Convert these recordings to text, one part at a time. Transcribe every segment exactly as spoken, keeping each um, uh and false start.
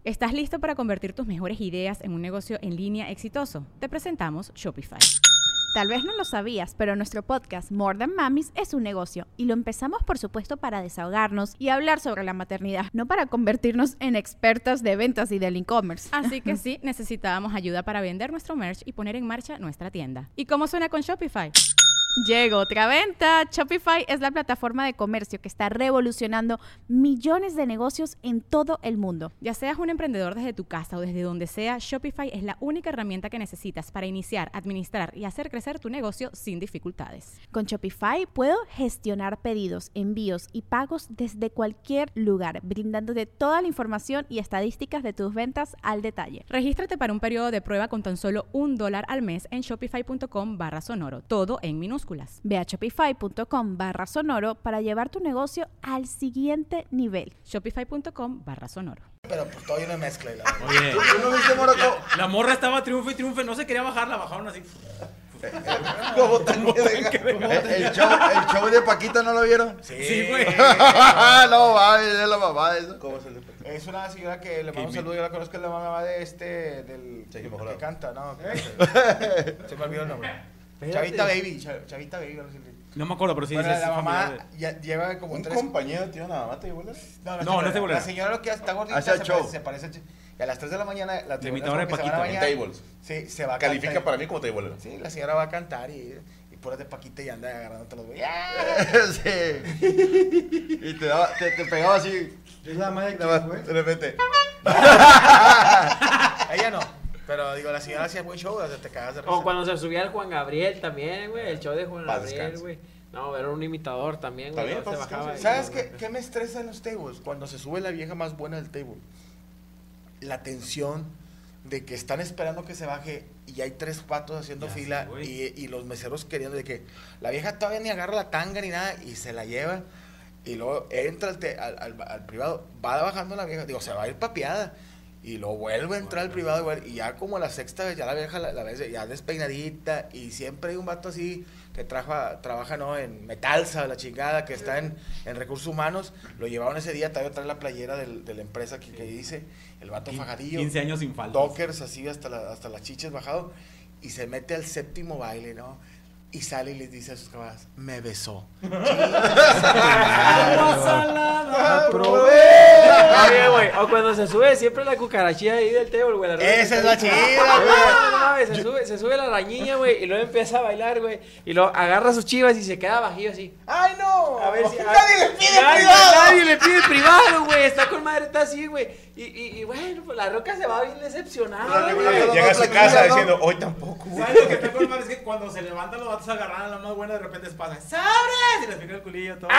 ¿Estás listo para convertir tus mejores ideas en un negocio en línea exitoso? Te presentamos Shopify. Tal vez no lo sabías, pero nuestro podcast More Than Mamis es un negocio y lo empezamos por supuesto para desahogarnos y hablar sobre la maternidad, no para convertirnos en expertas de ventas y del e-commerce. Así que sí, necesitábamos ayuda para vender nuestro merch y poner en marcha nuestra tienda. ¿Y cómo suena con Shopify? Llegó otra venta. Shopify es la plataforma de comercio que está revolucionando millones de negocios en todo el mundo. Ya seas un emprendedor desde tu casa o desde donde sea, Shopify es la única herramienta que necesitas para iniciar, administrar y hacer crecer tu negocio sin dificultades. Con Shopify puedo gestionar pedidos, envíos y pagos desde cualquier lugar, brindándote toda la información y estadísticas de tus ventas al detalle. Regístrate para un periodo de prueba con tan solo un dólar al mes en shopify.com barra sonoro, todo en minúsculas. Ve a shopify.com barra sonoro para llevar tu negocio al siguiente nivel. Shopify.com barra sonoro. Pero pues todavía no mezcla. La Oye, ¿Tú, tú no viste, Moroco? La, la morra estaba triunfe y triunfe, no se quería bajar, la bajaron así. Como tanque de gas. El, el, show, el show de Paquita, ¿no lo vieron? Sí, güey. No, va, es la mamá de eso. ¿Cómo es el de Paquita? Es una señora que le mando un saludo, yo la conozco, es la mamá de este, del Sí, que mejor. canta, ¿no? Se me olvidó el nombre. Chavita Baby, Chav- Chavita Baby. No, sé si- No me acuerdo, pero sí bueno, dices. la mamá familiar ya lleva como ¿Un tres... compañero tío nada más te bolas? No, No, señora, no es de bolera. La señora lo que hace, está gordita, Hace el se, show. parece, se parece a Ch- y a las tres de la mañana la imitadora de como que se van a Paquita. bañar. Tables. Sí, se va a Califica cantar. para mí como table. Sí, la señora va a cantar y, y puras de Paquita y anda agarrándote los güeyes. Sí. Y te, daba, te, te pegaba así. Es la madre que Nada más, fue. de repente. Ella no. Pero digo, la señora hacía buen show, o sea, te cagas de risa. O cuando se subía el Juan Gabriel también, güey, el show de Juan Paz Gabriel, descanse. güey. No, era un imitador también, güey. También, no, se paz bajaba. descanse. y- ¿Sabes qué, qué me estresa en los tables? Cuando se sube la vieja más buena del table. La tensión de que están esperando que se baje y hay tres patos haciendo Ya sé, fila güey. y, y los meseros queriendo de que la vieja todavía ni agarra la tanga ni nada y se la lleva y luego entra al, te- al, al- al privado, va bajando la vieja, digo, se va a ir papeada y luego vuelve a entrar al privado igual, y ya como la sexta vez ya la vieja la, la ves ya despeinadita y siempre hay un vato así que trabaja, trabaja ¿no? en Metalsa, la chingada, que está en, en recursos humanos, lo llevaron ese día, todavía trae la playera del, de la empresa que, que dice, el vato fajadillo, quince años sin falta. dockers así hasta, la, hasta las chiches bajado, y se mete al séptimo baile, ¿no? Y sale y les dice a sus camaradas, me besó. Oye, güey, o cuando se sube siempre la cucarachilla ahí del table, güey. la rueda Esa es la que- chida, No, güey. no mames, se sube, se sube la arañilla, güey, y luego empieza a bailar, güey. Y luego agarra sus chivas y se queda bajillo así. ¡Ay, no! A ver si. a- ¡Nadie le pide nadie, privado! Nadie le pide privado, güey. Está con madre, está así, güey. Y, y, y bueno, pues la roca se va bien decepcionada, güey. Llega a su casa diciendo, hoy tampoco. ¿Sabes lo que está con madre? Es que cuando se levantan los vatos a agarrar a la más buena, de repente se pasa, ¡sabres! Y les pica el culillo todo.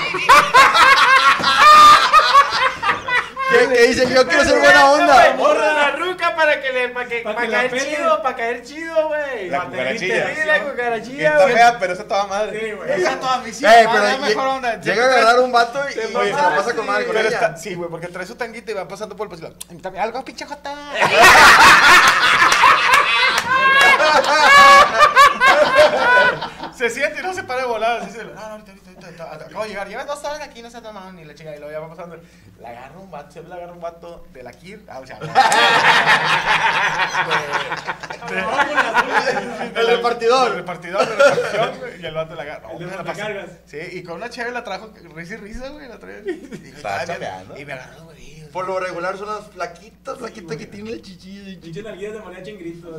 ¿Qué, qué dicen? Yo quiero ser buena onda. Morra la ruca para que le, para que, Pa' para que la caer peleen. chido, para caer chido, güey. La Pa' que cucarachilla. te- Sí, la cucarachilla, Está güey. fea, pero esa toda madre. Sí, güey. Esa toda mi Ey, va, pero la lle- mejor onda. llega a agarrar un vato y, y se la mamaste, pasa con madre con Pero ella. está- sí, güey, porque trae su tanguita y va pasando por el pasillo. Invítame algo, pinche jota. Se siente y no se para de volar. Así se, no, no, ahorita, ahorita, ahorita, ahorita. Acabo de llegar. Llevas dos horas aquí, no se ha tomado ni la chica. Y luego ya va pasando. Le agarra un vato, siempre le agarra un vato de la Kir. Ah, o sea, de- El repartidor. El repartidor de repartición, güey, y el vato la agarra. El de No, me la montacargas. pasé. Sí, y con una chévere la trajo risa y risa, güey. La trae. Dijo, Estaba "Está bien". chapeando. Y me agarró, güey. Por lo regular son las flaquitas, flaquitas que tienen el chichillo. Pinche nalguillas de mariachi en gritos.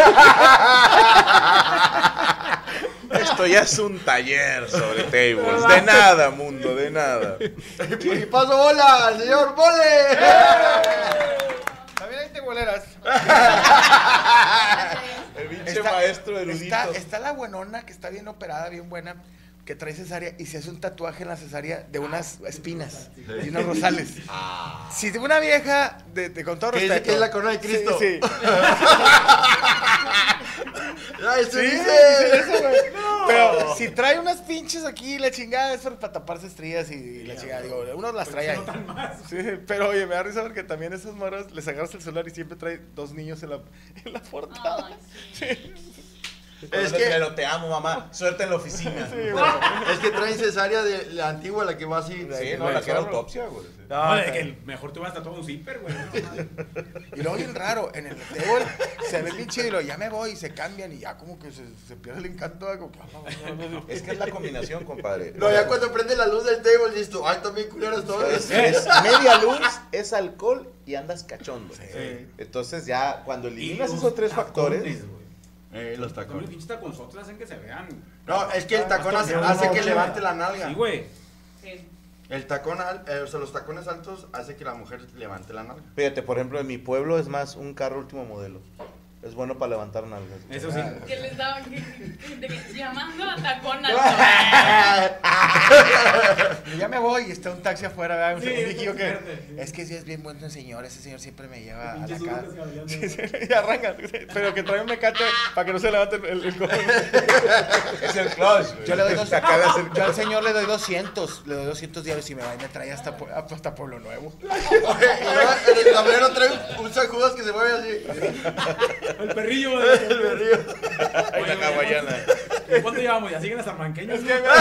Esto ya es un taller sobre tables. De nada, mundo, de nada. Y paso bola al señor Mole. También hay teboleras. El pinche Está- maestro erudito. Está, está la buenona que está bien operada, bien buena, que trae cesárea y se hace un tatuaje en la cesárea de unas espinas y unos rosales. Si de una vieja, de, de- con todo Que dice respeto. que es la corona de Cristo. Sí, sí. Ay, se Sí, dice. dice eso, güey. Pero si trae unas pinches aquí, la chingada es para taparse estrías y la chingada. Digo, uno las trae ahí. Sí, pero oye, me da risa porque también esas morras les agarras el celular y siempre trae dos niños en la, en la portada. Sí. Es que, Pero te amo, mamá. Suerte en la oficina. es que traen cesárea de la antigua, la que va así. Sí, no, la que era autopsia, güey. No, de que el mejor te vas a estar todo un zipper, güey. Y luego bien raro, en el table se ve bien chido y luego ya me voy y se cambian y ya como que se, se pierde el encanto. Como que, Es que es la combinación, compadre. No, ya cuando prende la luz del table, listo. Ay, también culeros todos. Es, es media luz, es alcohol y andas cachondo. Sí. Entonces ya cuando eliminas los esos tres tacones, factores, güey. Eh, los Los tacones. pinches taconzotes hacen que se vean. No, es que el tacón hace, hace que levante la nalga. Sí, güey. El tacón, al- eh, o sea, los tacones altos hace que la mujer levante la nalga. fíjate, por ejemplo, en mi pueblo es más un carro último modelo. Es bueno para levantar nalgas. Eso sí. Que les daban que, que- de que- llamando a tacón al y ya me voy y está un taxi afuera, ¿verdad? Un Sí, un viejillo que verde, sí. es que sí es bien bueno el señor, ese señor siempre me lleva a la Pinches casa. urcas caminando. Sí, sí, y arranca, pero que trae un mecate para que no se levante el, el, el codo. Es el clutch. Yo le doy dos, Acaba de hacer- yo al señor le doy doscientos, le doy doscientos diarios y me va y me trae hasta, Pue- hasta Pueblo Nuevo. Oye, y luego en el tablero trae un, un sacudas que se mueve así. El perrillo, güey. El berrío. Ay, la hawaiana. ¿Cuánto llevamos? ¿Ya siguen hasta manqueños? Es que me,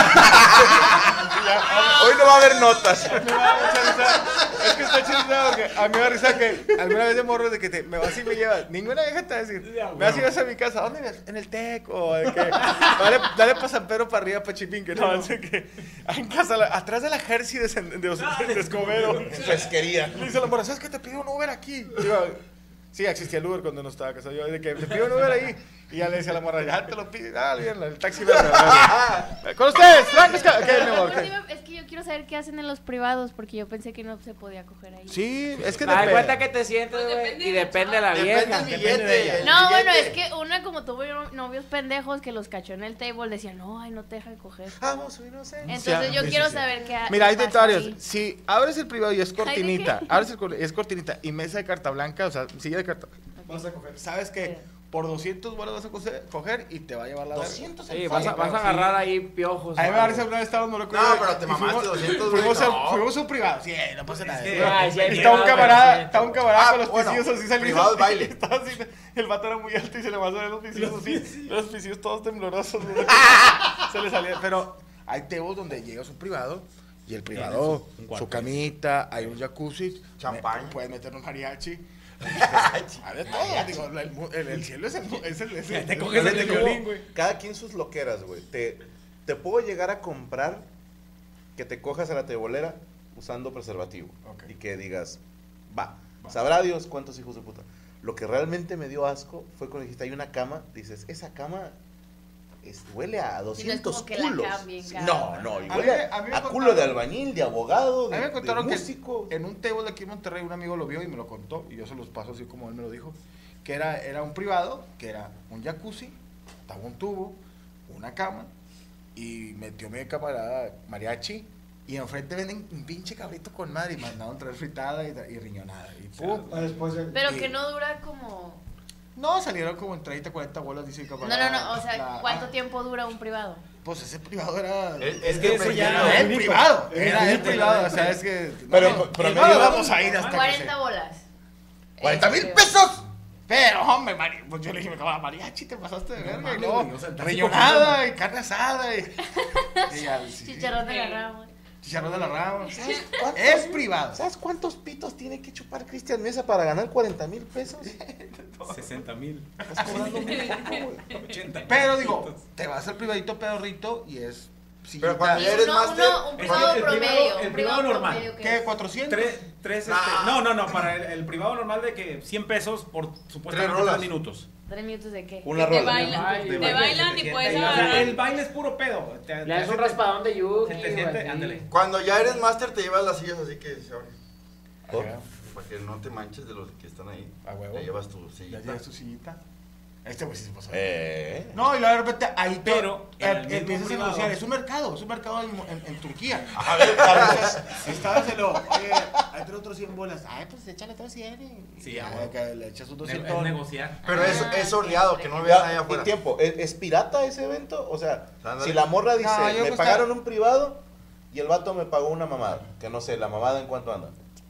Hoy no va a haber notas. me da mucha risa. Es que está chido porque a mí me da risa que alguna vez de morro de que te, me vas y me llevas. Ninguna vieja te va a decir, Ya, me vas y vas a mi casa, ¿dónde vas? En el Tec o de que dale, dale para San Pedro para arriba, para Chipín, que no, así que en casa, la- atrás de la Jersey de, Sen- de, de, de Escobedo. Pesquería. Le dice la morra, ¿sabes qué? Te pido un Uber aquí. Digo, sí, existía el Uber cuando no estaba casado. Yo, de que te pido un Uber ahí. Y ya le decía a la morra, ya te lo pide. Ah, bien, el taxi verde. verde. Con ustedes, Frank Esca- ¿Qué, mi amor? ¿Qué? Es que yo quiero saber qué hacen en los privados porque yo pensé que no se podía coger ahí. Sí, es que Me da depende. cuenta que te sientes, Pues güey, depende y de la depende de la Depende vieja. del depende de billete. ella. el No, bueno, es billete. que una como tuvo novios pendejos que los cachó en el table decía, no, ay, no te dejan coger. Vamos, su inocencia. Entonces yo sí, quiero sí, sí. saber qué Mira, hay qué de pasa varios. ahí. Si abres el privado y es cortinita, qué? abres el cor- es cortinita y mesa de carta blanca, o sea, silla de carta, vas a coger. Sabes que Sí. por doscientos bolas vas a coger, coger y te va a llevar la verga. doscientos Sí, vas a, vas a agarrar ahí piojos. A mí me o da algo. risa, una vez estábamos, no recuerdo. No, pero te y mamaste fuimos- doscientos, güey, Fuimos, no. a- fuimos a un privado. Sí, no pasa nada. que- güey. Ay, sí hay Y está un privados, camarada, sí. está un camarada Ah, con los bueno, pisillos así saliendo. privado de baile. Estaba así, el vato era muy alto y se le van a ver los pisillos así. Los pisillos todos temblorosos. güey. Se le salía. Pero hay tebos donde llegas a un privado y el privado, un cuarto. su camita, hay un jacuzzi, Champán. me- puedes meter un mariachi. Hay de todo, digo, el, mu- el- el cielo es el, mu- es el, es el- Te coges Fíjate el cómo violín, güey. cada quien sus loqueras, güey. Te, te puedo llegar a comprar que te cojas a la tebolera usando preservativo. Ok. Y que digas, va. Sabrá Dios cuántos hijos de puta. Lo que realmente me dio asco fue cuando dijiste, hay una cama. Dices, esa cama es- huele a doscientos como que la culos. cambien, Sí, cabrón. no, no. Y A mí huele me- a mí me a culo contaron- de albañil, de abogado, A de, mí me de contaron que músico. en un table de aquí en Monterrey un amigo lo vio y me lo contó y yo se los paso así como él me lo dijo, que era, era un privado, que era un jacuzzi, estaba un tubo, una cama y metió mi camarada mariachi y enfrente venden un pinche cabrito con madre y mandaron traer fritada y, y riñonada y pum. Pero y- que no dura como... No, salieron como en treinta, cuarenta bolas, dice el No, camarada. no, no, o sea, La- ¿cuánto ah, tiempo dura un privado? Pues ese privado era... Es, Es que eso ya- Era el único. privado, Es era el único, privado, es o sea, es que... Pero- no, pero no, medio- no vamos a ir hasta que cuarenta se- bolas. ¡cuarenta mil Ese pesos! Pero, hombre, mari pues yo le dije, me camarada, mariachi, te pasaste de verga. Y mames, luego, güey, o sea, estás riñonada y carne asada y... y ya, sí, sí. Chicharrón de la rama. Chicharrón de la rama. cuántos- Es privado. ¿Sabes cuántos pitos tiene que chupar Cristian Mesa para ganar cuarenta mil pesos? sesenta mil. Estás cobrando muy poco, güey. ochenta. Pero digo, te vas al privadito pedorrito y es... Pero cuando Y ya eres uno, máster... uno, un Es privado que el promedio. privado- el un privado normal. promedio que ¿Qué? es ¿cuatrocientos? Tres, tres, este, no, no, no, para el, el privado normal de que cien pesos por supuestamente Tres rolas. tres minutos. ¿Tres minutos de qué? Una Que te rola. bailan. Ay, Te de bailan y Te- puedes te- agarrar. El baile es puro pedo. Te- Le das te- un raspadón de yuki. Se te o siente, así. ándale. Cuando ya eres máster te llevas las sillas así que se abren. ¿Por? Para que no te manches de los que están ahí. A huevo. Te llevas tu Ya sillita. llevas tu sillita. Este güey sí se pasó. Eh. No, y luego de repente ahí te- Pero, en el eh, mismo empiezas a privado. negociar. Es un mercado, es un mercado en, en- en Turquía. A ver, Carlos. Estábaselo, oye, hay tres otros cien bolas. Ay, pues échale otros cien. y- Sí, y ya, amor. que le echas un Ne- doscientos. es negociar. Pero es, Ah, es sordeado, que no Ya, vean allá y afuera. tiempo, ¿es, es pirata ese evento? O sea, Ándale. si la morra dice, No, yo me gusta- pagaron un privado y el vato me pagó una mamada, que no sé, la mamada en cuánto anda.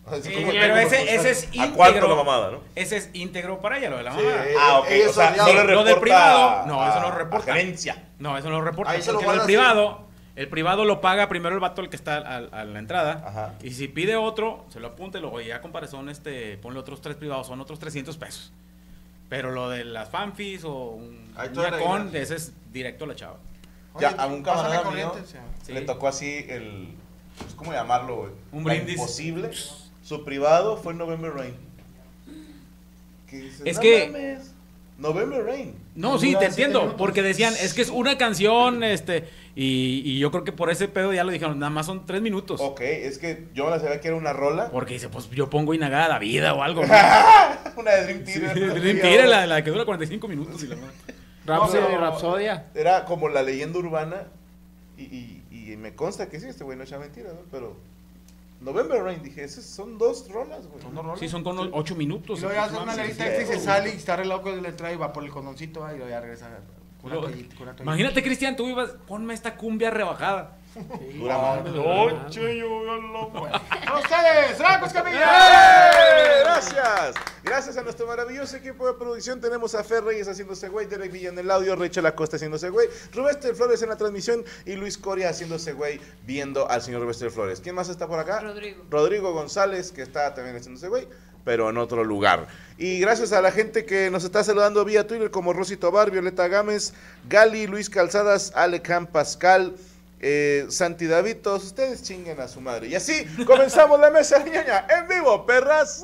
Sí, pero ese, ese es íntegro. ¿A cuánto la mamada, no? Ese es íntegro para ella, lo de la Sí, mamada. Ah, ok. Ellos O sea, son no le ya- reporta Lo del privado, no, a- eso no a reporta. gerencia. No, eso no lo reporta. Ahí se lo porque el guarda privado, el privado lo paga primero el vato el que está a, a la entrada. Ajá. Y si pide otro, se lo apunta y luego ya comparezón, este, ponle otros tres privados, son otros trescientos pesos. Pero lo de las fanfis o un Ahí todo era con, gratis. ese es directo a la chava. Ya, Oye, a un pásame camarada mío corriente, sí. Sí. le tocó así el... Pues, ¿cómo llamarlo, güey? Un La brindis. imposible. Su privado fue November Rain. ¿Qué dices? Es No que- mames, November Rain. No, sí, te entiendo, porque decían, es que es una canción, este, y, y yo creo que por ese pedo ya lo dijeron, nada más son tres minutos. Ok, es que yo me la sabía que era una rola. Porque dice, pues yo pongo Inagada la vida o algo, ¿no? Una de Dream Sí, Theater. Dream Theater, la, la que dura cuarenta y cinco minutos y la madre. Rapsodia, No, no. Rapsodia. Era como la leyenda urbana. Y, y, y me consta que sí, este güey no echa mentira, ¿no? Pero November Rain, dije, esas son dos rolas, güey. Son dos rolas. Sí, son con ocho minutos. Y luego ya hace una aproximadamente. lerita extra y se sale y está arreglado con el entrada y va por el condoncito ahí y luego ya regresa con una Luego, toallita, con una toallita. Imagínate, Cristian, tú ibas, ponme esta cumbia rebajada. Dura más. Noche yo lo bueno. ¡A ustedes! ¡Dracos Camilla! ¡Eh! Gracias. Gracias a nuestro maravilloso equipo de producción. Tenemos a Fer Reyes haciéndose güey, Derek Villa en el audio, Rachel Acosta haciéndose güey, Rubester Flores en la transmisión y Luis Coria haciéndose güey viendo al señor Rubester Flores. ¿Quién más está por acá? Rodrigo. Rodrigo González, que está también haciéndose güey, pero en otro lugar. Y gracias a la gente que nos está saludando vía Twitter, como Rosy Tobar, Violeta Gámez, Gali, Luis Calzadas, Alecam Pascal, eh, Santi David, todos ustedes chinguen a su madre. Y así comenzamos la mesa de ñoña en vivo, perras.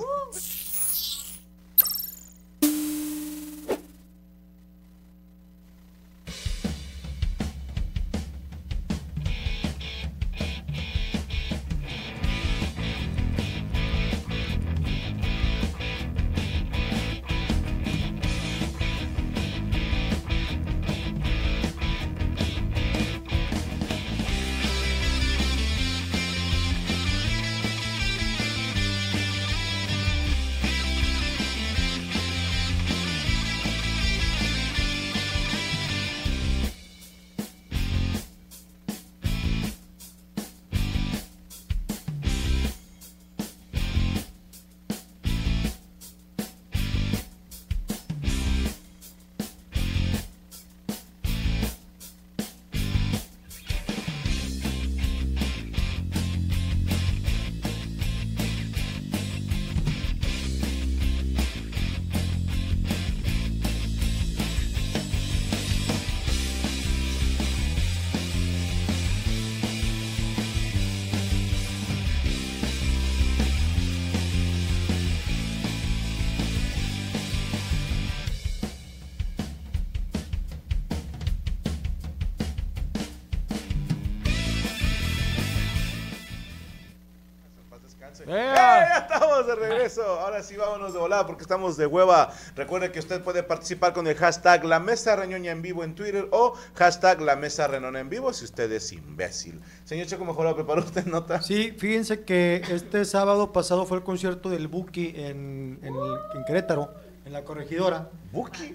¡Eh! Ya estamos de regreso. Ahora sí, vámonos de volada porque estamos de hueva. Recuerde que usted puede participar con el hashtag La Mesa Reñoña en vivo en Twitter o hashtag La Mesa Renona en vivo si usted es imbécil. Señor Checo, mejor lo preparó usted nota. Sí, fíjense que este sábado pasado fue el concierto del Buki en, en, el- en Querétaro, en la corregidora ¿Buki?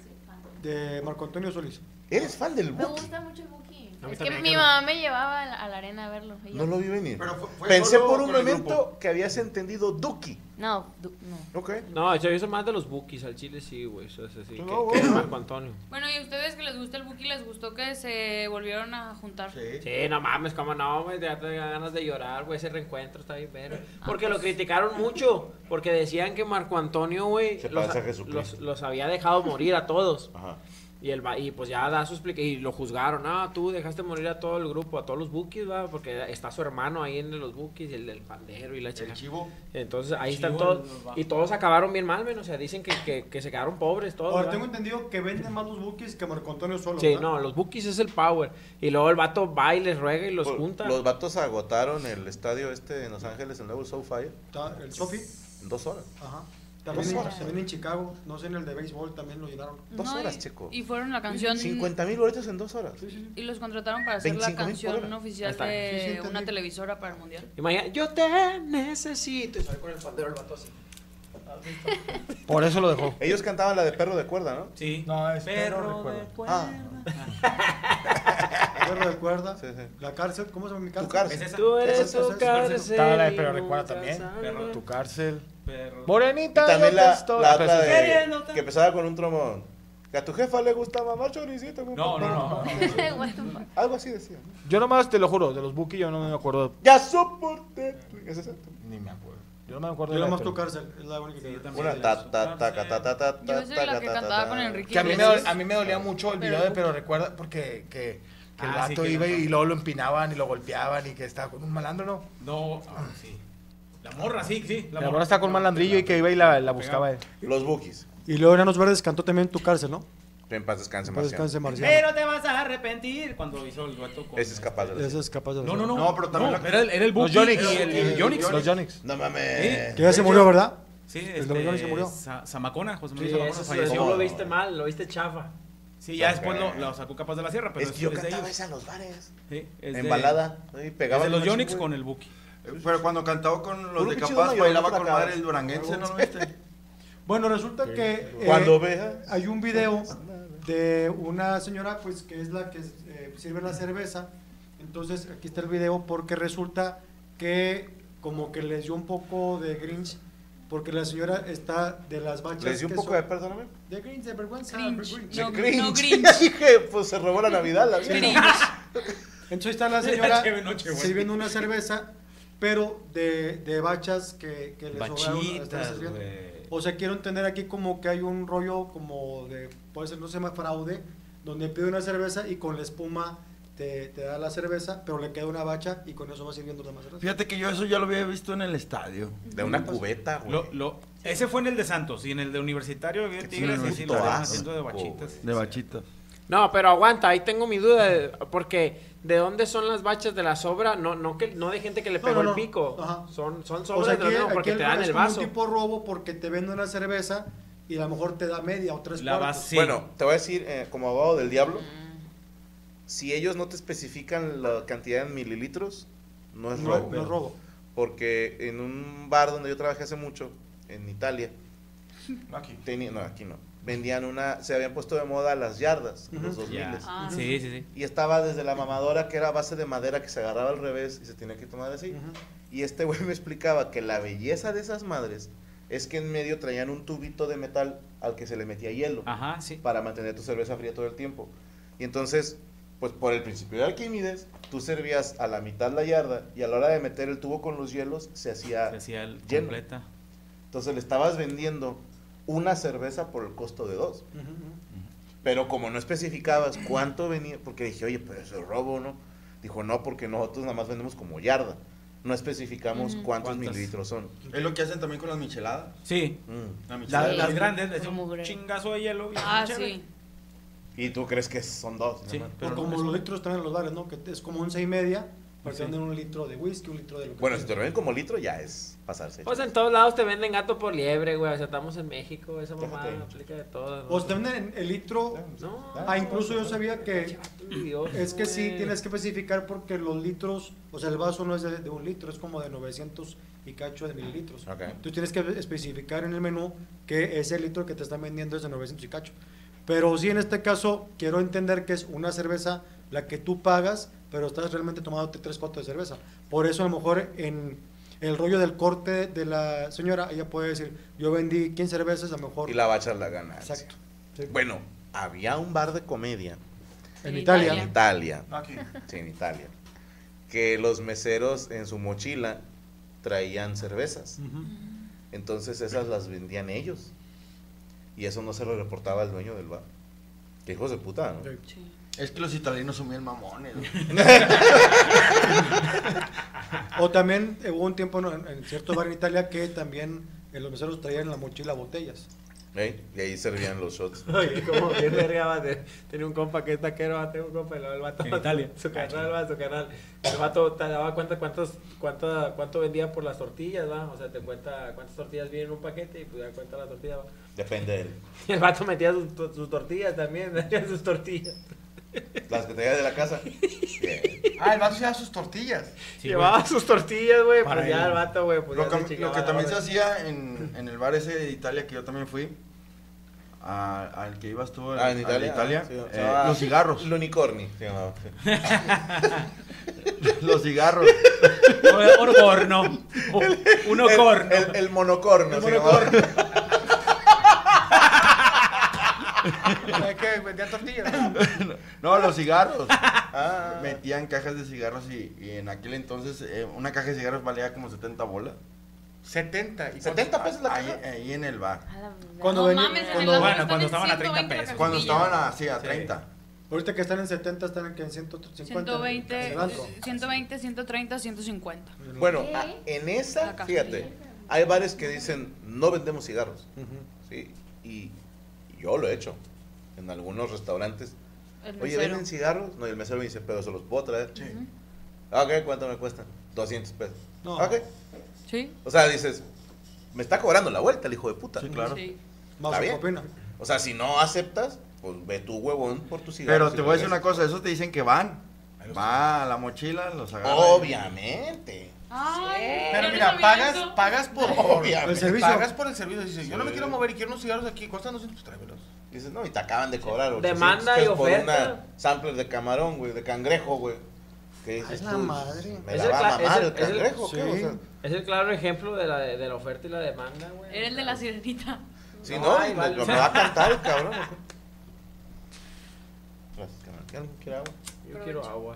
de Marco Antonio Solís. ¿Eres fan del Me Buki? gusta mucho el Buki. A mí Es que también, mi que mamá me llevaba a la, a la arena a verlo. y No yo- lo vi venir. Pero fue- fue Pensé solo por un con el momento grupo. que habías entendido Duki. No, du- no. Ok. No, yo soy más de los bookies, al chile sí, güey. Eso es así. No, que, güey. que Marco Antonio. Bueno, ¿y a ustedes que les gusta el Buki, les gustó que se volvieron a juntar? Sí. Sí, no mames, como no, güey, ya te dan ganas de llorar, güey, ese reencuentro está bien ver. Porque lo criticaron mucho, porque decían que Marco Antonio, güey, Se los, parece a Jesucristo. los, los había dejado morir a todos. Ajá. Y, el, va- y pues ya da su explicación, y lo juzgaron, ah, tú dejaste morir a todo el grupo, a todos los bookies, va, porque está su hermano ahí en los bookies, y el del pandero y la chica. El chivo. Entonces ahí Chivo, están todos, los bajos. y todos acabaron bien mal, men, o sea, dicen que, que, que se quedaron pobres todos. Ahora ¿verdad? tengo entendido que venden más los Bukis que Marco Antonio solo. Sí, ¿verdad? no, los bookies es el power. Y luego el vato va y les ruega y los Los- junta. Los vatos agotaron el estadio este en Los Ángeles, el nuevo SoFi, Está el Sofi, en dos horas. ajá. También, Dos en, horas. también en Chicago, no sé, en el de béisbol también lo llenaron. Dos No, horas, y- Checo. Y fueron la canción. cincuenta mil boletos en dos horas. Y los contrataron para hacer la veinticinco mil por canción hora. oficial Ahí está. Sí, sí, de entendí. una televisora para el mundial. Imagina, yo te necesito. Y sale con el pandero el vato así. Por eso lo dejó. Ellos cantaban la de perro de cuerda, ¿no? Sí. No, es perro, perro de recuerda. cuerda. Ah. Perro de cuerda. Sí, sí. La cárcel, ¿cómo se llama mi cárcel? Tu cárcel. Es esa. Tú eres Esa- tu esa- esa- cárcel. Estaba la de y Pero Recuerda nunca también. sabes. Tu cárcel. Perro. Morenita. Y también yo te la, estoy- la otra de, Queriéndote. que empezaba con un trombón. Que a tu jefa le gustaba más choricito. mi No, papá. no, no. What the fuck. Algo así decía. ¿no? Yo nomás te lo juro, de los Buki yo no me acuerdo. Ya soporté. ¿Es esa? Ni me acuerdo. Yo no me acuerdo Yo de la nomás pero- tu cárcel, es la única que... yo también. Una ta ta ta ta ta ta ta Yo soy la que ta, ta, cantaba ta, con ta. Enrique Que a mí me, Iglesias. dol- a mí me dolía mucho el Pero- video de Pero Recuerda porque que, que el Ah, sí, vato que iba no. y luego lo empinaban y lo golpeaban y que estaba con un malandro, ¿no? No, ah, sí. La morra, sí, sí. La morra estaba con un malandrillo y que iba y la, la buscaba él. Los Bookies. Y luego Enanos Verdes cantó también tu cárcel, ¿no? En paz descanse, En paz Marciano. descanse, Marciano. Pero te vas a arrepentir cuando hizo el dueto con... Ese es capaz de Ese decir. es capaz de No, no, no. No, pero también No, la- era el, era el Los Buki Yonix. y el, el Yonix. Los Yonix. No mames. Que ya se murió, ¿verdad? Sí, El este, de los Yonix se murió. Sa- Zamacona, José Sí, Manuel Zamacona eso, falleció. eso lo viste mal, lo viste chafa. Sí, ya Ok. después lo, lo sacó Capaz de la Sierra, pero Es que yo de cantaba ellos. esa en los bares. Sí, es En de- balada. Ahí Es pegaba de los machín, Yonix güey. con el Buki. Pero cuando cantaba con los Puro de pinche Capaz, mayor, bailaba no te con acabas. madre el duranguense, ¿no lo viste? Bueno, resulta que eh, Cuando veas. hay un video de una señora pues que es la que eh, sirve la cerveza. Entonces aquí está el video porque resulta que como que les dio un poco de Grinch porque la señora está de las bachas. Les dio un que poco son- de, perdóname. de Grinch, de vergüenza. Cringe. Grinch. No, De cringe. no Grinch. Dije, pues se robó la Navidad la vida. Cringe. Entonces está la señora Chévere, no, chévere. sirviendo una cerveza, pero de, de bachas que, que le sobraron. Bachitas, están sirviendo. güey. O sea, quiero entender aquí como que hay un rollo como de, puede ser, no se llama fraude, donde pide una cerveza y con la espuma te, te da la cerveza, pero le queda una bacha y con eso va sirviendo la más cerveza. Fíjate que yo eso ya lo había visto en el estadio. De una cubeta, güey. Lo, lo, ese fue en el de Santos y en el de Universitario de Tigres sí, y sí puto lo estaban asco, haciendo de bachitas. De bachitas. No, pero aguanta, ahí tengo mi duda, de- porque ¿de dónde son las bachas de la sobra? No, no que no de gente que le No, pegó no, no. el pico. Ajá. Son, son O sobras sea, de lo aquí, mismo aquí porque te dan es el como vaso. un tipo robo porque te vende una cerveza y a lo mejor te da media o tres La cuartos. base- sí. Bueno, te voy a decir, eh, como abogado del diablo, si ellos no te especifican la cantidad en mililitros, no es No, robo. no es robo. Porque en un bar donde yo trabajé hace mucho, en Italia, Aquí. tenía, no, aquí no, vendían una, se habían puesto de moda las yardas, Ujú. los dos Ya. miles. Ah, Sí, sí, sí. Y estaba desde la mamadora que era a base de madera que se agarraba al revés y se tenía que tomar así. Ujú. Y este güey me explicaba que la belleza de esas madres es que en medio traían un tubito de metal al que se le metía hielo Ajá, sí. para mantener tu cerveza fría todo el tiempo. Y entonces, pues por el principio de Arquímedes, tú servías a la mitad la yarda y a la hora de meter el tubo con los hielos se hacía Se hacía el lleno. completa. Entonces le estabas vendiendo una cerveza por el costo de dos. Ujú, ujú. Pero como no especificabas cuánto venía, porque dije, oye, pero eso es robo, ¿no? Dijo, no, porque nosotros nada más vendemos como yarda. No especificamos Ujú. cuántos ¿Cuántas? mililitros son. Es lo que hacen también con las micheladas. Sí. Mm. La La- michelada. las Sí. grandes, es Como un bre- chingazo de hielo. y Ah, chévere. sí. Y tú crees que son dos. Sí. nada más. Pero o como no es- los litros también en los bares, ¿no? Que es como once y media, para que Sí. venden un litro de whisky, un litro de lo que Bueno, sea. si te lo ven como litro, ya es pasarse. Pues en todos lados te venden gato por liebre, güey. O sea, estamos en México, esa Déjate. mamada aplica de todo. O te venden el litro. No. Ah, incluso yo sabía que Dios, es que sí güey. tienes que especificar porque los litros, o sea, el vaso no es de, de un litro, es como de novecientos y cacho de mililitros. Ok. Tú tienes que especificar en el menú que ese litro que te están vendiendo es de novecientos y cacho. Pero sí, en este caso, quiero entender que es una cerveza la que tú pagas, pero estás realmente tomando tres cuartos de cerveza. Por eso, a lo mejor, en el rollo del corte de la señora, ella puede decir, yo vendí quince cervezas, a lo mejor... Y la bacha la gana. Exacto. Sí. Bueno, había un bar de comedia En En Italia. en Italia. Aquí. Sí, en Italia. Que los meseros en su mochila traían cervezas. Ujú. Entonces esas las vendían ellos. Y eso no se lo reportaba al dueño del bar. Qué hijos de puta, ¿no? Sí. Sí. Es que los italianos son bien mamones. ¿no? O también eh, hubo un tiempo ¿no? en, en cierto bar en Italia que también eh, los meseros traían en la mochila botellas. ¿Eh? Y ahí servían los shots. Oye, como bien verga, va, de- tenía un compa que es taquero, va, tengo un compa, y luego el vato, En Italia. su canal, va, su canal, el vato te daba cuenta cuántos, cuánto, cuánto vendía por las tortillas, va, o sea, te cuenta cuántas tortillas vienen en un paquete y pues ya cuenta la tortilla, va. Depende de él. Y el vato metía sus, to- sus tortillas también, metía sus tortillas. Las que traía de la casa. Bien. Ah, el vato se da sus tortillas. Sí, Llevaba güey. sus tortillas, güey, Para pues ya él. el vato, güey, pues Lo, ya que- se lo chingaba que la también se hora. hacía en, en el bar ese de Italia que yo también fui, a- al que ibas tú, Ah, en al Italia. de Italia, Sí, se eh, llamaba los cigarros. El unicorni se llamaba. Los cigarros. Oro corno. Uno El- corno. El, el monocorno. El se monocorno. ¿Sabes qué? ¿Vendían tortillas? No, los cigarros. Ah. Metían cajas de cigarros y, y en aquel entonces eh, una caja de cigarros valía como setenta bolas. setenta. ¿Y setenta pesos la Ahí, caja. ahí en el bar. Cuando No venía- mames, en cuando- el Bueno, están cuando en estaban a treinta ciento veinte la pesos. Cuando cajetilla. estaban así a Sí. treinta. Ahorita que están en setenta, están en, que en ciento cincuenta. ciento veinte, en blanco. ciento veinte, ciento treinta, ciento cincuenta. Bueno, ¿Qué? ah, en esa, La caja. fíjate, hay bares que dicen no vendemos cigarros. Ujú. Sí, y yo lo he hecho en algunos restaurantes. El Oye, mesero. ¿venden cigarros? No, y el mesero me dice, pero se los puedo traer. Sí. Ah, ok, ¿cuánto me cuestan? doscientos pesos. No. Ok. Sí. O sea, dices, me está cobrando la vuelta el hijo de puta. Sí, claro. Sí. Más Está su bien. propina. O sea, si no aceptas, pues ve tu huevón por tu cigarro. Pero te voy a decir una cosa, eso te dicen que van. Va a la mochila, los agarra. Obviamente. Ay, Pero yo no mira, sabía pagas, eso. pagas por, por Obviamente. El servicio. Pagas por el servicio. Dices, yo no me Sí. quiero mover y quiero unos cigarros aquí. Cuestan doscientos, pues tráemelos. Dices, no, y te acaban de cobrar. Demanda ochocientos y pesos por oferta. una sampler de camarón, güey, de cangrejo, güey. ¿Qué dices Ay, la tú? madre. ¿Me Es la el va a cla- mamar es el- el es el- cangrejo? ¿Qué? sí. O sea, Es el claro ejemplo de la, de la oferta y la demanda, güey. Era el de la sirenita. sí, No, no, ay, y vale. me, me va a cantar el cabrón. ¿o qué? Gracias, carnal. ¿Alguien quiere agua? Yo quiero agua.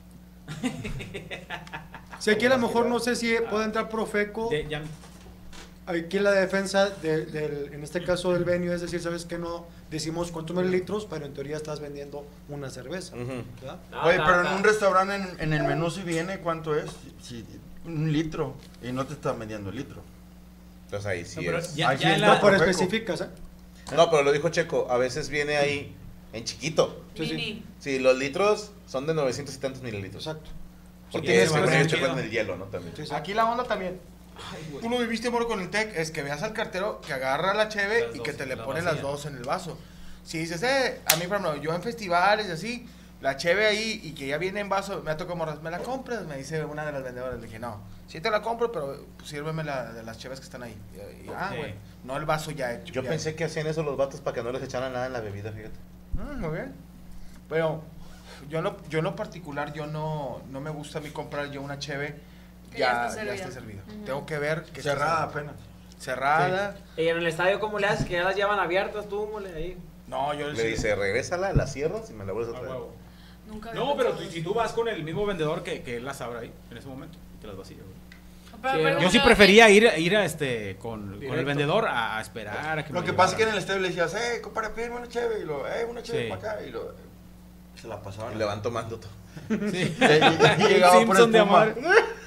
Si aquí a lo mejor no sé si puede entrar Profeco. De- ya- Aquí la defensa, de- del, en este caso del venue, es decir, sabes que no decimos cuántos mililitros, pero en teoría estás vendiendo una cerveza. Ujú. ¿verdad? No, Oye, ta- pero en ta- un restaurante en, en el menú si viene cuánto es, si, un litro y no te está vendiendo el litro. Entonces ahí sí No, pero es. ya- Ahí sí ya en es la- No, pero Profeco. especificas, ¿eh? No, pero lo dijo Checo, a veces viene ahí en chiquito. Sí, sí. Mini. Sí, los litros son de novecientos y tantos mililitros. Exacto. Porque Sí, tienes sí, que sí, poner sí, Checo sí. en el hielo, ¿no? También. Sí, sí. Aquí la onda también. Tú lo viviste, moro, con el tech, es que veas al cartero que agarra la cheve Las y dos, que te le la pone vacía. las dos en el vaso. Si dices, eh, a mí, por ejemplo, yo en festivales y así, la cheve ahí y que ya viene en vaso, me ha tocado morras, ¿me la compras? Me dice una de las vendedoras. Le dije, no, sí te la compro, pero pues, sírveme la, de las cheves que están ahí. Y, y, ah, Sí. güey, no el vaso ya hecho. Yo ya. pensé que hacían eso los vatos para que no les echaran nada en la bebida, fíjate. Mm, muy bien. Pero yo no, yo en lo particular, yo no, no me gusta a mí comprar yo una cheve Que ya, ya ya está está servida. servida. Ujú. Tengo que ver que esté Cerrada servida. apenas. Cerrada. Y en el estadio, ¿cómo le haces? Que ya las llevan abiertas tú, mole, ahí. No, yo Le dice, regrésala, la cierras y me la vuelves a Ah, traer. huevo. Nunca había No, pero pensado tú- si eso. tú vas con el mismo vendedor que, que él las abra ahí, en ese momento, te las vacía, güey. Pero, Sí, pero, Yo sí pero, prefería ir, ir a este, con, con el Directo. vendedor a, a esperar a que Lo me que pasa es que en llevaran. el estadio le decías, eh, compadre, pídeme una cheve, y lo, eh, una cheve Sí. para acá, y lo, se la pasaban. Y le van tomando todo. Sí. Y, y- y llegaba por Simpson de espuma. amor.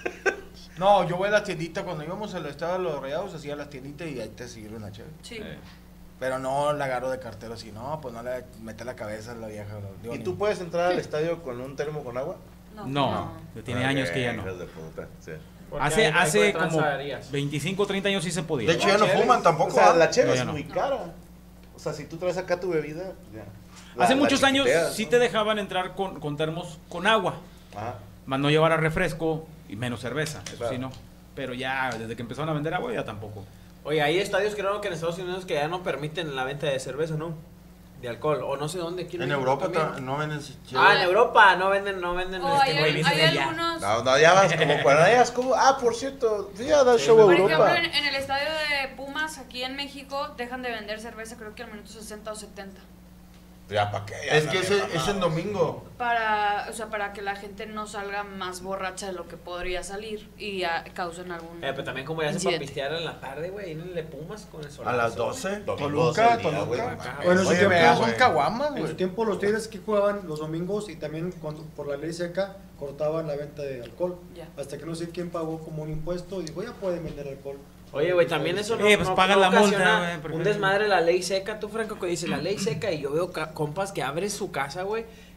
No, yo voy a las tienditas, cuando íbamos al estado de los Rayados, hacía las tienditas y ahí te sirven una chévere. Sí. Eh, Pero no la agarro de cartero así, no, pues no le mete la cabeza a la vieja. lo- digo, ¿Y ni- tú puedes entrar al estadio con un termo con agua? No. No, tiene Ah, años ok, que ya no. hijas de puta, sí. Porque Hace, ahí- ahí hace puede como transarías. veinticinco, treinta años sí se podía. De hecho, ya no Cheve, fuman tampoco. O sea, ¿ah? la cheve No, es ya no. muy cara. O sea, si tú traes acá tu bebida, ya. La- Hace la muchos años chiquiteas, sí ¿no? te dejaban entrar con, con termos con agua, Ajá. más no llevar a refresco y menos cerveza, eso Claro. sí no. Pero ya, desde que empezaron a vender agua, ya tampoco. Oye, hay estadios creo que en Estados Unidos que ya no permiten la venta de cerveza, ¿no? De alcohol, o no sé dónde. aquí En México Europa también. ta- no venden cheve. Ah, en Europa no venden, no venden. O este, hay, güey, hay viene de allá. algunos. No, no, ya vas como cuando vayas como, ah, por cierto, fui a dar show a Por Europa. ejemplo, en, en el estadio de Pumas, aquí en México, dejan de vender cerveza, creo que al minuto sesenta o setenta. Ya, ¿para qué? Ya Es no que me ese, mamaba. es en domingo. Para, o sea, para que la gente no salga más borracha de lo que podría salir y ah, causen algún. Eh, pero también como ya se para incidente. pistear en la tarde, güey, en el de Pumas con el sol. A las doce. Domingo Toluca, doce día, güey. Toluca. Bueno, en su Oye, tiempo- me das un güey. caguamas, En su güey. tiempo los Tigres que jugaban los domingos y también cuando por la ley seca cortaban la venta de alcohol. Ya. Hasta que no sé quién pagó como un impuesto y dijo, ya pueden vender alcohol. Oye, güey, también eso no, Eh, pues no- pagan no la multa, ocasiona güey, porque- un desmadre la ley seca. Tú, Franco, que dice la ley seca y yo veo ca- compas que abres su casa, güey,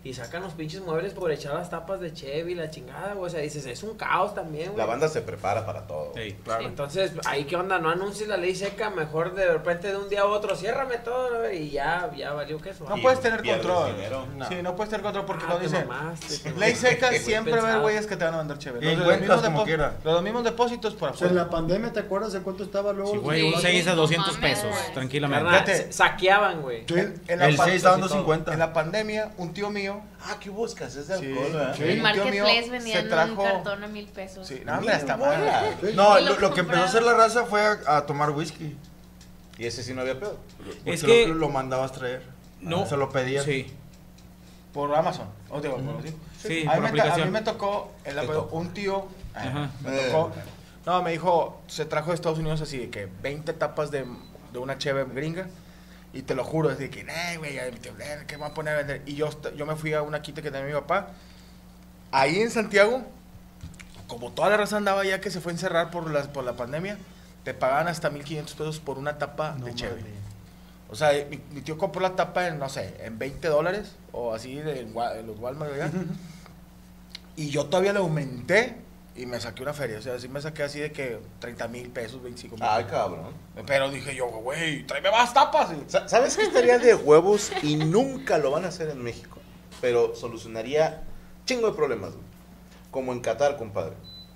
y sacan los pinches muebles por echar las tapas de Chevy, la chingada, güey. O sea, dices, es un caos también, güey. La banda se prepara para todo. Sí, Claro. Entonces, ahí qué onda, no anuncies la ley seca, mejor de repente de un día a otro, ciérrame todo, güey, y ya, ya valió queso. No puedes tener pierdes control. dinero. No. Sí, no puedes tener control porque Ah, lo te dice. mamaste, te Ley mamaste. seca, Muy siempre va a haber pensado. güeyes que te van a mandar chévere. Y Los, encuentras mismos como depo- quiera. los mismos depósitos por O sea, afuera. en la pandemia, ¿te acuerdas de cuánto estaba luego? Sí, los- güey, un Sí, seis a no doscientos mames, pesos, güey. tranquilamente. Carnal, Fíjate. se- saqueaban, güey. Sí. En la El pan- seis está dando en todo. cincuenta. En la pandemia, un tío mío. Ah, ¿qué buscas? Es de Sí, alcohol, ¿verdad? sí. En un tío mío Marketplace se vendían trajo- un cartón a mil pesos. Sí, no, hombre, hasta mal. No, Y lo lo, lo que empezó a hacer la raza fue a, a tomar whisky. Y ese sí no había pedo. Porque Es que- lo, lo mandabas traer. No. Se lo pedías. Sí, Por Amazon. O digo, por así. sí, a, por mí me, ta- a aplicación. mí me tocó el Te tocó. un tío. Ajá. Me tocó. No, me dijo, se trajo de Estados Unidos así de que veinte tapas de, de una cheve gringa. Y te lo juro, es de que, nah, güey, ya, tío, eh, ¿qué me voy a poner a vender? Y yo, est- yo me fui a una quita que tenía mi papá. Ahí en Santiago, como toda la raza andaba ya que se fue a encerrar por, las, por la pandemia, te pagaban hasta mil quinientos pesos por una tapa de cheve. O sea, mi, mi tío compró la tapa en, no sé, en veinte dólares o así de, en Wa- en los Walmart de allá. Y yo todavía le aumenté y me saqué una feria. O sea, sí me saqué así de que treinta mil pesos, veinticinco mil. Ay, cabrón. Pero dije yo, güey, tráeme más tapas. Sa- ¿Sabes qué estaría de huevos y nunca lo van a hacer en México? Pero solucionaría chingo de problemas, güey. Como en Qatar, compadre.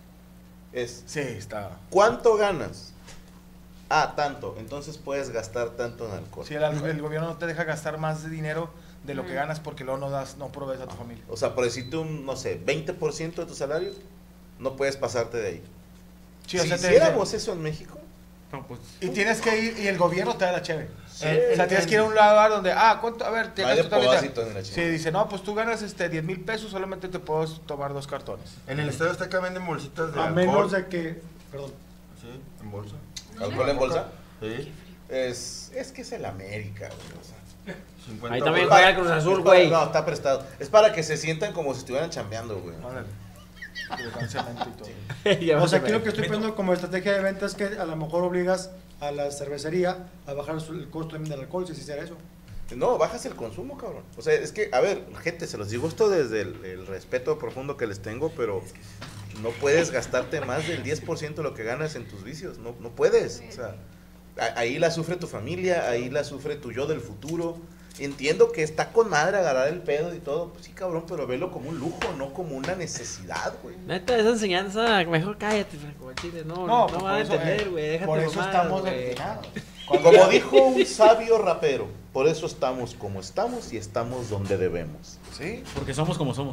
Es, Sí, está. ¿cuánto ganas? Ah, tanto. Entonces puedes gastar tanto en alcohol. Sí, el, al- el gobierno no te deja gastar más de dinero de lo que ganas porque luego no das, no provees a tu familia. O sea, por decirte un, no sé, veinte por ciento de tu salario, no puedes pasarte de ahí. Sí, si o sea, te hiciéramos dice- eso en México, No, pues, y tienes que ir, y el gobierno te da la cheve. Sí. o sea, tienes que ir a un lugar donde, ah, ¿cuánto? A ver, te No hay ganas tu tablita. depósito ni la Sí, chingada. dice, no, pues tú ganas este diez mil pesos, solamente te puedes tomar dos cartones. En el Estadio Azteca venden bolsitas de A alcohol. menos de que. Perdón. Sí, en bolsa. alcohol en bolsa, Sí. es, es que es el América, güey. O sea. cincuenta Ahí también bolsas. juega el Cruz Azul, Es para- güey. No, está prestado. Es para que se sientan como si estuvieran chambeando, güey. Ándale. Que le dan cemento y todo. Ya O sea, me- aquí lo que estoy poniendo como estrategia de venta es que a lo mejor obligas a la cervecería a bajar su- el costo del alcohol si se hiciera eso. No, bajas el consumo, cabrón. O sea, es que, a ver, gente, se los digo esto desde el, el respeto profundo que les tengo, pero no puedes gastarte más del diez por ciento de lo que ganas en tus vicios. No, no puedes. O sea, a- ahí la sufre tu familia, ahí la sufre tu yo del futuro. Entiendo que está con madre agarrar el pedo y todo. Pues sí, cabrón, pero velo como un lujo, no como una necesidad, güey. Neta, esa enseñanza, mejor cállate, Franco, al chile, no, no, pues no por van a eso, entender, eh, güey, déjate Por eso mamadas, estamos güey. destinados. Como dijo un sabio rapero, por eso estamos como estamos y estamos donde debemos. Sí, porque somos como somos.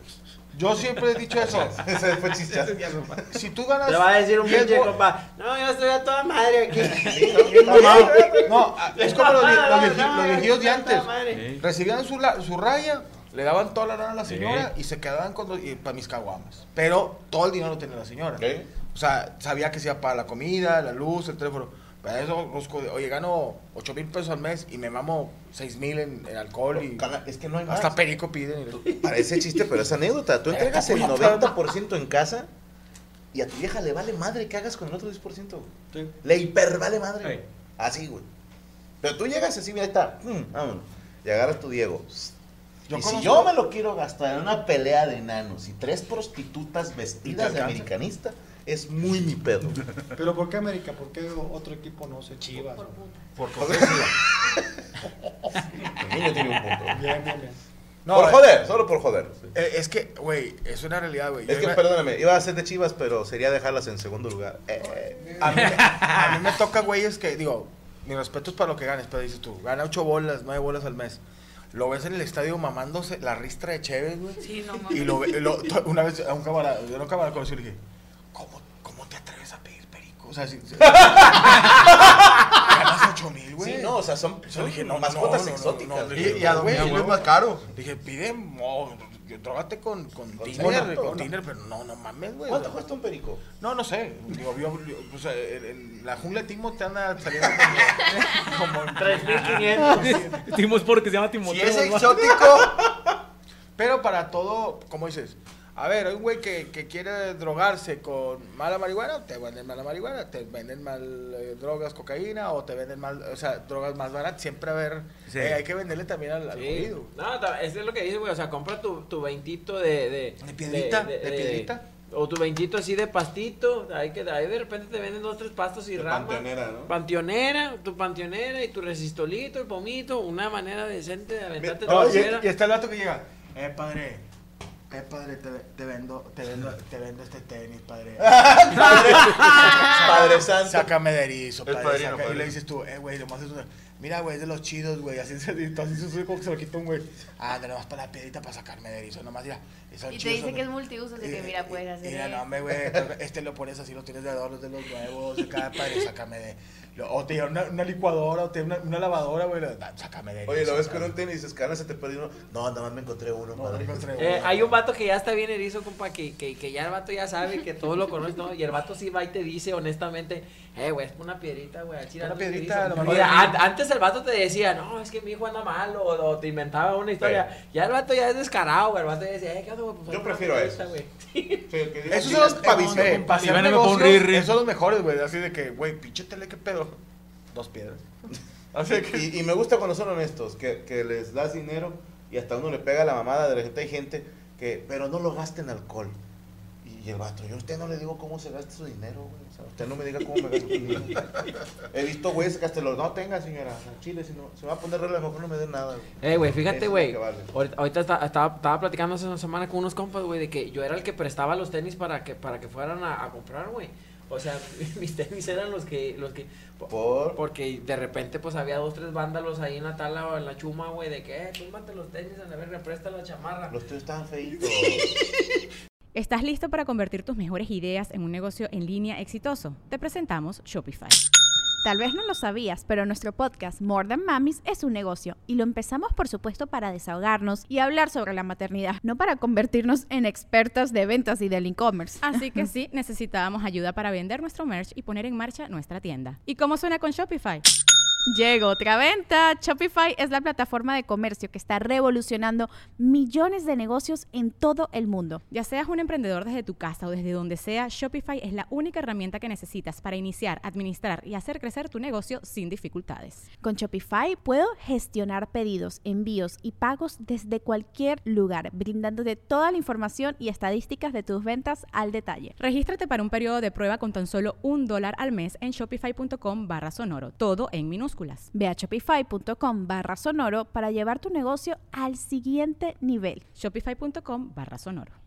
yo siempre he dicho eso. Ese fue chistazo. Si tú ganas. Le va a decir un diez pinche bo- compa, no, yo estoy a toda madre aquí. No, no, no, es como los, vie- los, vieji- No, los no, viejitos de a toda antes. madre. Sí. Recibían su, la- su raya, le daban toda la lana a la Sí. señora y se quedaban con los, y para mis caguamas. Pero todo el dinero lo tenía la señora. ¿Ok? O sea, sabía que se iba para la comida, la luz, el teléfono. Para eso, busco de, oye, gano ocho mil pesos al mes y me mamo seis mil en, en alcohol y Carnal, es que no hay más. hasta perico piden. y- Parece chiste, pero es anécdota. Tú entregas el noventa por ciento en casa y a tu vieja le vale madre que hagas con el otro diez por ciento. Sí. Le hiper vale madre. güey. Sí. Así, güey. Pero tú llegas así, mira, ahí está. mm, vámonos. Y agarras tu Diego. Yo y si conozco- yo me lo quiero gastar en una pelea de enanos y tres prostitutas vestidas de alcanza? americanista, es muy mi pedo. Pero ¿por qué América? ¿Por qué otro equipo no se Chivas? Por puta. Por Joder. El niño tiene un punto. Bien, bien, bien. No, por eh, joder, solo por joder. eh, es que, güey, es una realidad, güey. Es Yo que, me- perdóname, iba a ser de Chivas, pero sería dejarlas en segundo lugar. Eh, A mí, me- a mí me toca, güeyes, que, digo, mi respeto es para lo que ganes, pero dices tú, gana ocho bolas, nueve bolas al mes. Lo ves en el estadio mamándose la ristra de Chévez, güey. Sí, no Y mames. lo, ve- lo- to- una vez a un camarada, yo no camarada conocí, le dije, ¿cómo, ¿cómo te atreves a pedir perico? O sea, si, si- ganas ocho mil, güey. Sí, no, o sea, son, Yo son dije, no, mascotas no, no, exóticas. no, no, güey. dije, Y, y a güey, domicilio es luego- más caro. Dije, pide, no, yo trógate con, con, Con Tinder, cena, con ¿no? Tinder, pero no, no mames, güey. ¿Cuánto o sea, cuesta un perico? No, no sé. Digo, yo, yo- o sea, el- el- la jungla de Timo te anda saliendo como, como en tres mil quinientos. Timos porque se llama Si Timoteo. es ¿no? exótico, pero para todo, como dices, A ver, hay un güey que, que quiere drogarse con mala marihuana, te venden mala marihuana, te venden mal eh, drogas, cocaína, o te venden mal, o sea, drogas más baratas. Siempre a ver, Sí. eh, hay que venderle también al, al Sí. jodido. No, ta- eso es lo que dice, güey. O sea, compra tu, tu veintito de, de... ¿De piedrita? ¿De piedrita? O tu veintito así de pastito. Ahí, que, ahí de repente te venden dos, tres pastos y De ramas. panteonera, ¿no? Panteonera, tu panteonera y tu resistolito, el pomito. Una manera decente de aventarte tu No, y, bandera. y está el vato que llega, eh, padre, eh, padre, te, te vendo, te vendo, te vendo este tenis, padre. Padre, Padre Santo. Sácame de erizo, El padre. padrino, saca- y padrino. le dices tú, eh, güey, nomás es una. Mira, güey, es de los chidos, güey. Así se así, así como que se lo quita un güey. Ah, nomás para la piedrita para sacarme de erizo. Nomás, mira. son Y te chidos, dice son- que es multiusos, de que y- mira, y- puedes hacer Mira, esto. no, hombre, güey. creo que Este lo pones así, lo tienes de adornos de los huevos. De cada padre, sácame de. lo- O te lleva una, una licuadora, o te lleva una, una lavadora, güey. le- da- Sácame de erizo. Oye, lo ves con padre. un tenis y dices, carnal, se te perdió uno. No, nada más me encontré uno, No, padre. no encontré Eh, uno. hay un vato que ya está bien erizo, compa, que, que, que ya el vato ya sabe que todo lo conoce, ¿no? Y el vato sí va y te dice honestamente, eh, güey, es una piedrita, güey, al chile Una ando bien piedrita, erizo". nomás O sea, para- an- antes el vato te decía, no, es que mi hijo anda mal, o, o te inventaba una historia. Ya el vato ya es descarado, güey, el vato ya decía, eh, ¿qué onda, güey? Pues, Yo una prefiero piedrita, eso. güey. Sí, que digas, Esos "Sí, son los es pa' vicio". eh, para Y hacer véneme con negocios, Riri. esos son los mejores, güey. Así de que, güey, pinche tele, qué pedo. Dos piedras. Así que. Y, y me gusta cuando son honestos, que, que les das dinero y hasta uno le pega la mamada. De repente hay gente que, pero no lo gaste en alcohol. Y el vato, yo a usted no le digo cómo se gasta su dinero, güey. O sea, usted no me diga cómo me gasto su dinero. He visto güeyes que hasta los, no tenga, señora, al chile, si no, se va a poner regla, mejor no me dé nada, güey. Eh, güey, Eso fíjate, es lo güey. que vale. Ahorita, ahorita está- estaba, estaba platicando hace una semana con unos compas, güey, de que yo era el que prestaba los tenis para que, para que fueran a, a comprar, güey. O sea, mis tenis eran los que, los que, Por... porque de repente pues había dos, tres vándalos ahí en la tala o en la chuma, güey, de que, eh, túmbate los tenis, a ver, me presta la chamarra. Los tuyos estaban feitos. ¿Estás listo para convertir tus mejores ideas en un negocio en línea exitoso? Te presentamos Shopify. Tal vez no lo sabías, pero nuestro podcast More Than Mamis es un negocio y lo empezamos por supuesto para desahogarnos y hablar sobre la maternidad, no para convertirnos en expertas de ventas y del e-commerce. Así que sí, necesitábamos ayuda para vender nuestro merch y poner en marcha nuestra tienda. ¿Y cómo suena con Shopify? Llegó otra venta. Shopify es la plataforma de comercio que está revolucionando millones de negocios en todo el mundo. Ya seas un emprendedor desde tu casa o desde donde sea, Shopify es la única herramienta que necesitas para iniciar, administrar y hacer crecer tu negocio sin dificultades. Con Shopify puedo gestionar pedidos, envíos y pagos desde cualquier lugar, brindándote toda la información y estadísticas de tus ventas al detalle. Regístrate para un periodo de prueba con tan solo un dólar al mes en shopify.com barra sonoro, todo en minúsculas. Ve a shopify.com barra sonoro para llevar tu negocio al siguiente nivel. Shopify.com barra sonoro.